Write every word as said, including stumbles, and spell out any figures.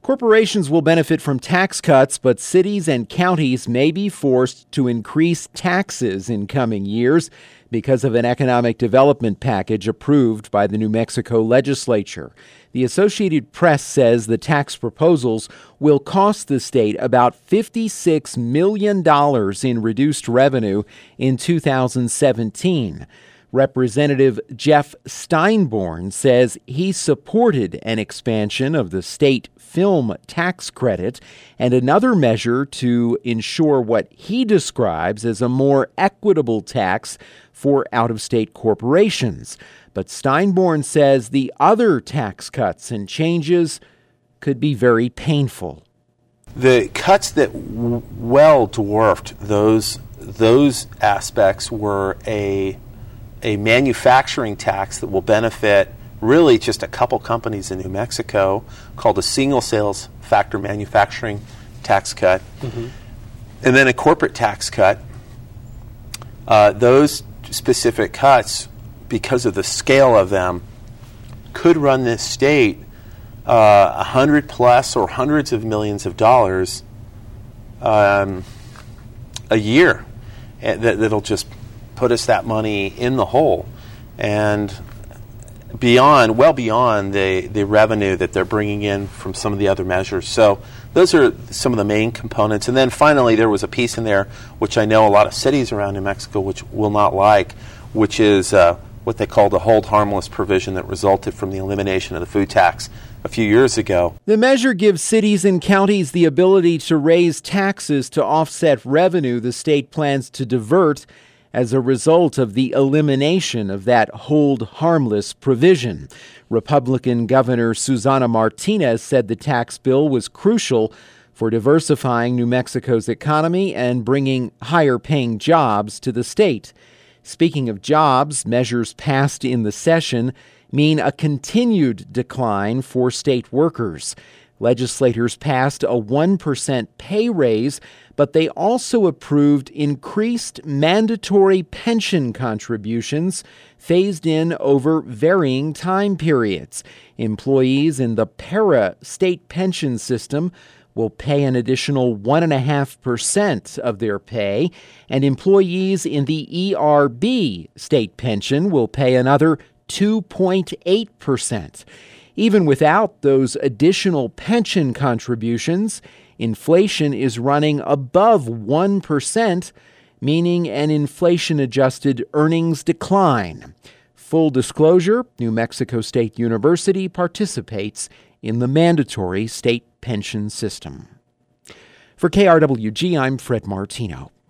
Corporations will benefit from tax cuts, but cities and counties may be forced to increase taxes in coming years because of an economic development package approved by the New Mexico legislature. The Associated Press says the tax proposals will cost the state about fifty-six million dollars in reduced revenue in two thousand seventeen. Representative Jeff Steinborn says he supported an expansion of the state film tax credit and another measure to ensure what he describes as a more equitable tax for out-of-state corporations. But Steinborn says the other tax cuts and changes could be very painful. The cuts that w- well dwarfed those those aspects were a a manufacturing tax that will benefit really just a couple companies in New Mexico, called a single sales factor manufacturing tax cut, mm-hmm. and then a corporate tax cut. Uh, those specific cuts, because of the scale of them, could run this state uh, a hundred plus or hundreds of millions of dollars um, a year. That, that'll just put us that money in the hole, and beyond, well beyond the, the revenue that they're bringing in from some of the other measures. So those are some of the main components. And then finally, there was a piece in there which I know a lot of cities around New Mexico which will not like, which is uh, what they call the hold harmless provision that resulted from the elimination of the food tax a few years ago. The measure gives cities and counties the ability to raise taxes to offset revenue the state plans to divert as a result of the elimination of that hold harmless provision. Republican Governor Susana Martinez said the tax bill was crucial for diversifying New Mexico's economy and bringing higher-paying jobs to the state. Speaking of jobs, measures passed in the session mean a continued decline for state workers. Legislators passed a one percent pay raise, but they also approved increased mandatory pension contributions phased in over varying time periods. Employees in the para state pension system will pay an additional one point five percent of their pay, and employees in the E R B state pension will pay another two point eight percent. Even without those additional pension contributions, inflation is running above one percent, meaning an inflation-adjusted earnings decline. Full disclosure, New Mexico State University participates in the mandatory state pension system. For K R W G, I'm Fred Martino.